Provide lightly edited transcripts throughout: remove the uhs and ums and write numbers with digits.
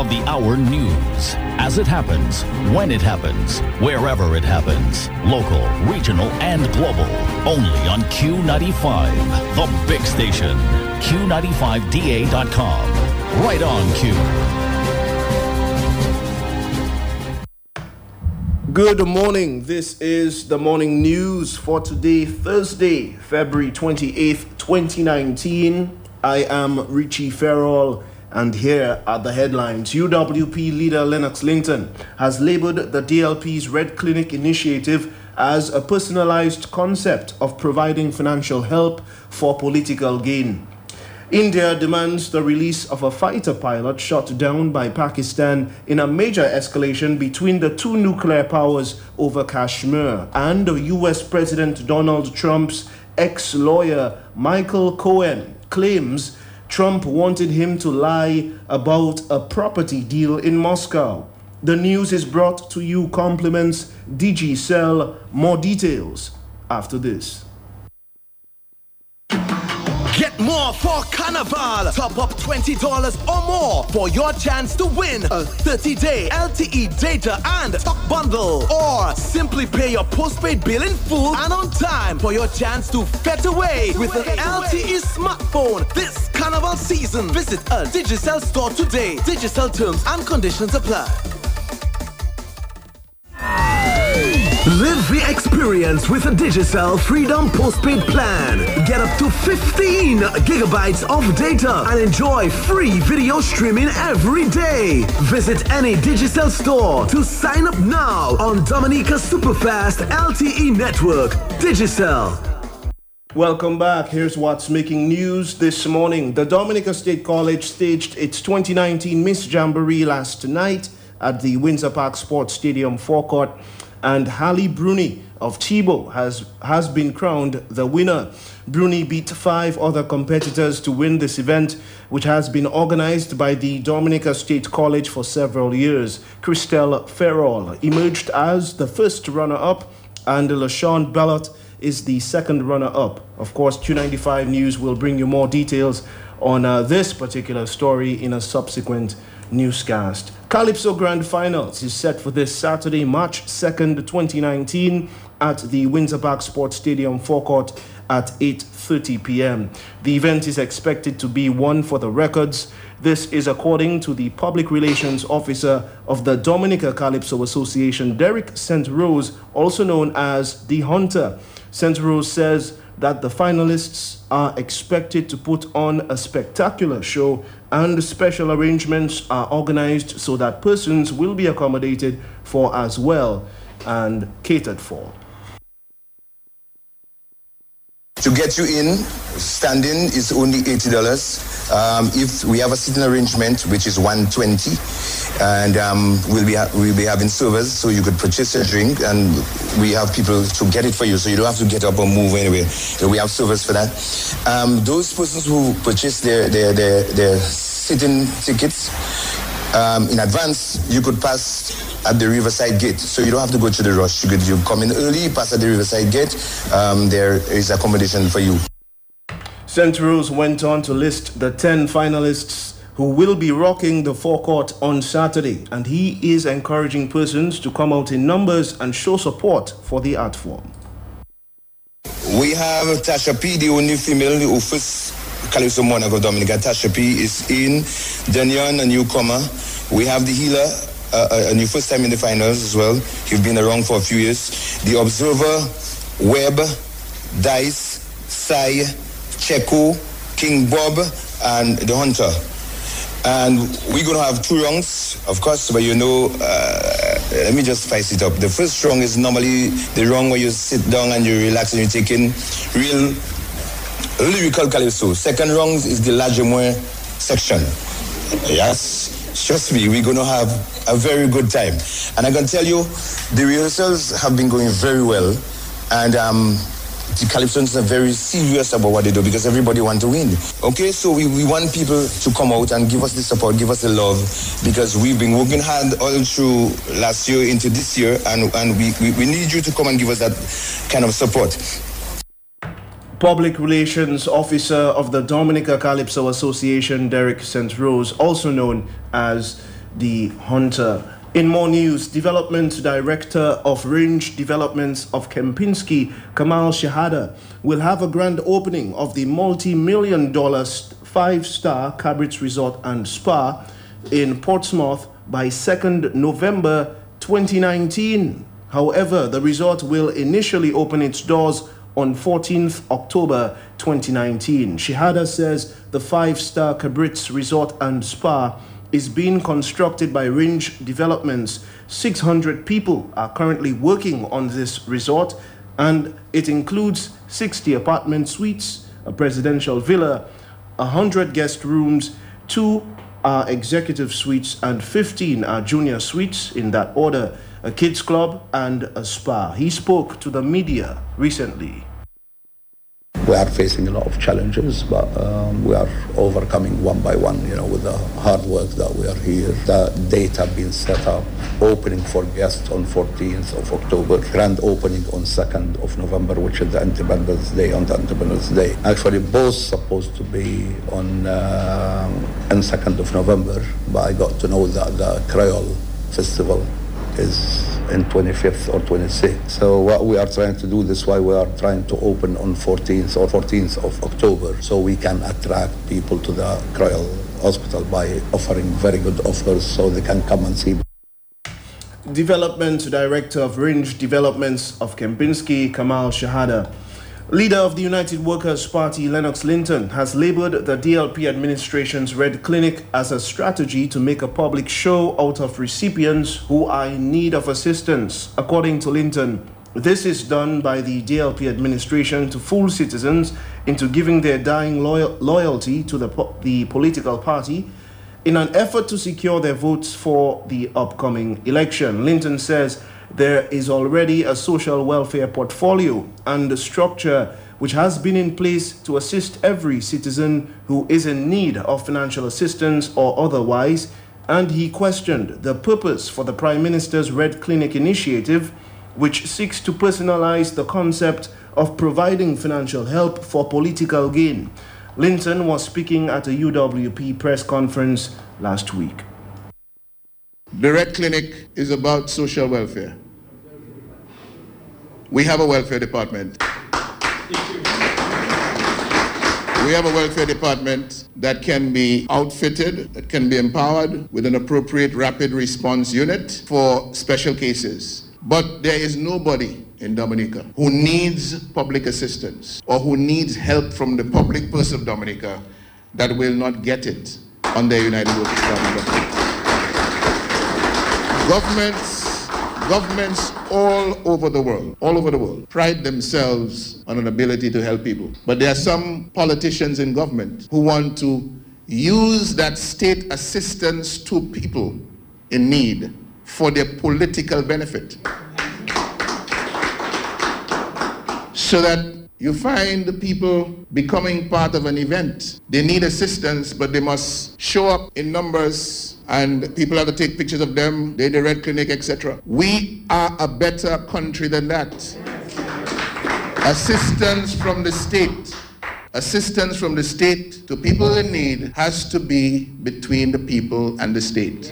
of the hour news. As it happens, when it happens, wherever it happens. Local, regional, and global. Only on Q95, the big station. Q95DA.com. Right on Q. Good morning. This is the morning news for today, Thursday, February 28th, 2019. I am Richie Farrell, and here are the headlines. UWP leader Lennox Linton has labeled the DLP's Red Clinic initiative as a personalized concept of providing financial help for political gain. India demands the release of a fighter pilot shot down by Pakistan in a major escalation between the two nuclear powers over Kashmir. And US President Donald Trump's ex-lawyer Michael Cohen claims Trump wanted him to lie about a property deal in Moscow. The news is brought to you compliments Digicel. More details after this. Get more for Carnival. Top up $20 or more for your chance to win a 30-day LTE data and talk bundle. Or simply pay your postpaid bill in full and on time for your chance to fet away with an LTE smartphone this Carnival season. Visit a Digicel store today. Digicel terms and conditions apply. Live the experience with a Digicel Freedom Postpaid Plan. Get up to 15 gigabytes of data and enjoy free video streaming every day. Visit any Digicel store to sign up now on Dominica Superfast LTE network. Digicel. Welcome back. Here's what's making news this morning. The Dominica State College staged its 2019 Miss Jamboree last night at the Windsor Park Sports Stadium forecourt, and Hallie Bruni of Chibo has been crowned the winner. Bruni beat 5 other competitors to win this event, which has been organized by the Dominica State College for several years. Christelle Farrell emerged as the first runner-up, and LaShawn Bellot is the second runner-up. Of course, Q95 News will bring you more details on this particular story in a subsequent newscast. Calypso Grand Finals is set for this Saturday, March 2nd, 2019 at the Windsor Park Sports Stadium forecourt at 8:30 p.m. The event is expected to be one for the records. This is according to the Public Relations Officer of the Dominica Calypso Association, Derek St. Rose, also known as The Hunter. St. Rose says that the finalists are expected to put on a spectacular show, and special arrangements are organized so that persons will be accommodated for as well and catered for. To get you in, standing is only $80. If we have a sitting arrangement, which is $120, and we'll be having servers, so you could purchase a drink, and we have people to get it for you, so you don't have to get up or move anyway. So we have servers for that. Those persons who purchase their sitting tickets in advance, you could pass at the Riverside Gate, so you don't have to go to the rush. You come in early, pass at the Riverside Gate. There is accommodation for you. St. Rose went on to list the 10 finalists who will be rocking the forecourt on Saturday, and he is encouraging persons to come out in numbers and show support for the art form. We have Tasha P, the only female who first Calypso Monarch of Dominica. Tasha P is in. Danion, a newcomer. We have the healer, a new first time in the finals as well. He's been around for a few years. The Observer, Webb, Dice, Sai, Checo, King Bob, and the Hunter. And we're going to have 2 rounds, of course, but let me just spice it up. The first round is normally the round where you sit down and you relax and you take in real lyrical calypso. Second round is the large moins section. Yes, trust me, we're going to have a very good time. And I can tell you, the rehearsals have been going very well. And the Calypsons are very serious about what they do because everybody wants to win. Okay, so we want people to come out and give us the support, give us the love, because we've been working hard all through last year into this year, and we need you to come and give us that kind of support. Public Relations Officer of the Dominica Calypso Association, Derek St. Rose, also known as the hunter. In more news, Development Director of Range Developments of Kempinski, Kamal Shahada, will have a grand opening of the multi-million-dollar 5-star Cabritz Resort and Spa in Portsmouth by 2nd November 2019. However, the resort will initially open its doors on 14th October 2019. Shahada says the 5-star Cabritz Resort and Spa is being constructed by Range Developments. 600 people are currently working on this resort, and it includes 60 apartment suites, a presidential villa, 100 guest rooms, 2 are executive suites, and 15 are junior suites in that order, a kids club and a spa. He spoke to the media recently. We are facing a lot of challenges, but we are overcoming one by one, with the hard work that we are here. The data being set up, opening for guests on 14th of October, grand opening on 2nd of November, which is the Independence Day, on the Independence Day. Actually, both supposed to be on 2nd of November, but I got to know that the Creole Festival is in 25th or 26th. So what we are trying to do, this is why we are trying to open on 14th of October, so we can attract people to the Creole Hospital by offering very good offers so they can come and see. Development Director of Range Developments of Kempinski, Kamal Shahada. Leader of the United Workers' Party, Lennox Linton, has labeled the DLP administration's Red Clinic as a strategy to make a public show out of recipients who are in need of assistance. According to Linton, this is done by the DLP administration to fool citizens into giving their dying loyalty to the political party in an effort to secure their votes for the upcoming election. Linton says there is already a social welfare portfolio and a structure which has been in place to assist every citizen who is in need of financial assistance or otherwise, and he questioned the purpose for the Prime Minister's Red Clinic initiative, which seeks to personalize the concept of providing financial help for political gain. Linton was speaking at a UWP press conference last week. The Red Clinic is about social welfare. We have a welfare department. We have a welfare department that can be outfitted, that can be empowered with an appropriate rapid response unit for special cases. But there is nobody in Dominica who needs public assistance or who needs help from the public purse of Dominica that will not get it under United Workers' Party. Governments all over the world, pride themselves on an ability to help people. But there are some politicians in government who want to use that state assistance to people in need for their political benefit. So that you find the people becoming part of an event. They need assistance, but they must show up in numbers, and people have to take pictures of them, they're the Red Clinic, etc. We are a better country than that. Assistance from the state to people in need has to be between the people and the state.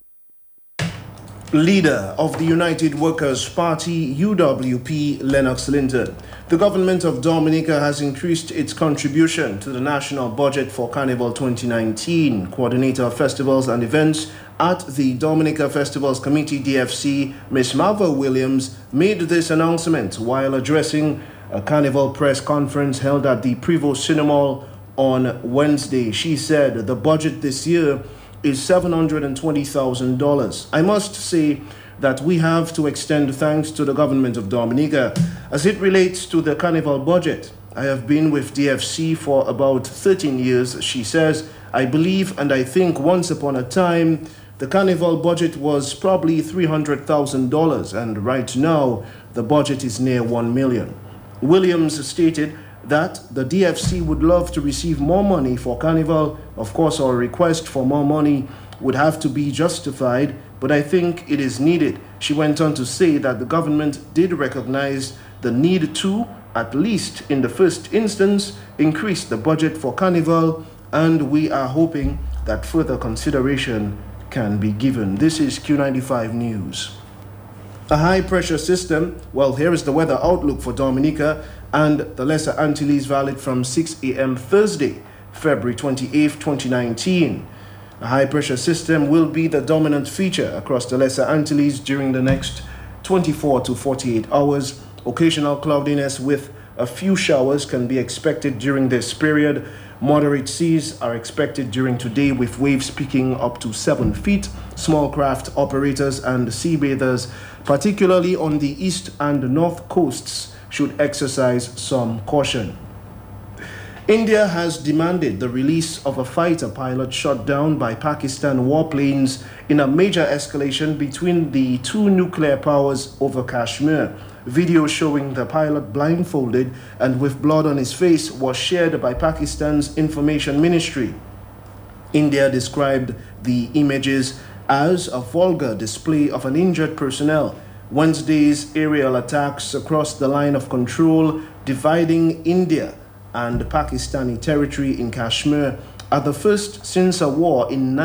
Leader of the United Workers' Party, UWP, Lennox Linton. The government of Dominica has increased its contribution to the national budget for Carnival 2019. Coordinator of Festivals and Events at the Dominica Festivals Committee, DFC, Ms. Marva Williams, made this announcement while addressing a Carnival press conference held at the Prevost Cinemal on Wednesday. She said the budget this year is $720,000. I must say that we have to extend thanks to the government of Dominica. As it relates to the Carnival budget, I have been with DFC for about 13 years, she says. I believe and I think once upon a time, the Carnival budget was probably $300,000, and right now, the budget is near $1 million. Williams stated that the DFC would love to receive more money for Carnival. Of course, our request for more money would have to be justified, but I think it is needed. She went on to say that the government did recognize the need to, at least in the first instance, increase the budget for Carnival, and we are hoping that further consideration can be given. This is Q95 News. A high-pressure system, well, here is the weather outlook for Dominica and the Lesser Antilles valid from 6 a.m. Thursday, February 28, 2019. A high-pressure system will be the dominant feature across the Lesser Antilles during the next 24 to 48 hours. Occasional cloudiness with a few showers can be expected during this period. Moderate seas are expected during today with waves peaking up to 7 feet. Small craft operators and seabathers, particularly on the east and north coasts, should exercise some caution. India has demanded the release of a fighter pilot shot down by Pakistan warplanes in a major escalation between the two nuclear powers over Kashmir. Video showing the pilot blindfolded and with blood on his face was shared by Pakistan's information ministry. India described the images as a vulgar display of an injured personnel. Wednesday's aerial attacks across the line of control dividing India and Pakistani territory in Kashmir are the first since a war in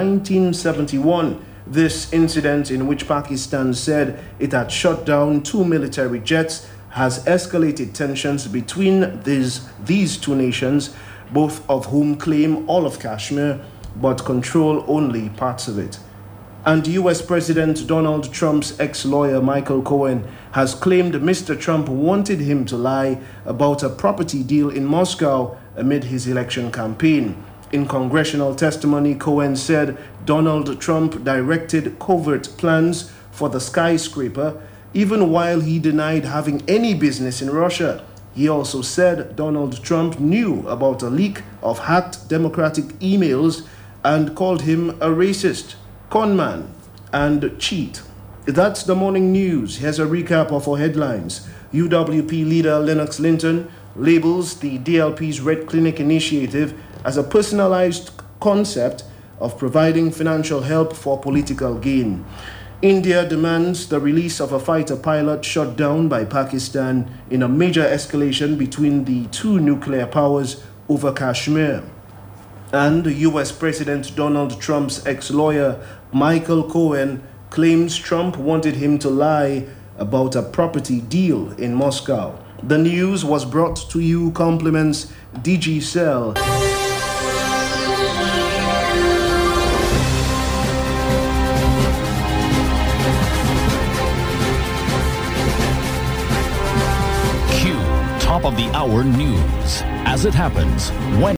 1971. This incident, in which Pakistan said it had shot down 2 military jets, has escalated tensions between these two nations, both of whom claim all of Kashmir but control only parts of it. And US President Donald Trump's ex-lawyer Michael Cohen has claimed Mr. Trump wanted him to lie about a property deal in Moscow amid his election campaign. In congressional testimony, Cohen said Donald Trump directed covert plans for the skyscraper, even while he denied having any business in Russia. He also said Donald Trump knew about a leak of hacked Democratic emails and called him a racist, conman, and cheat. That's the morning news. Here's a recap of our headlines. UWP leader Lennox Linton labels the DLP's Red Clinic initiative as a personalized concept of providing financial help for political gain. India demands the release of a fighter pilot shot down by Pakistan in a major escalation between the two nuclear powers over Kashmir. And US President Donald Trump's ex-lawyer Michael Cohen claims Trump wanted him to lie about a property deal in Moscow. The news was brought to you compliments DG Cell. Top of the hour news as it happens when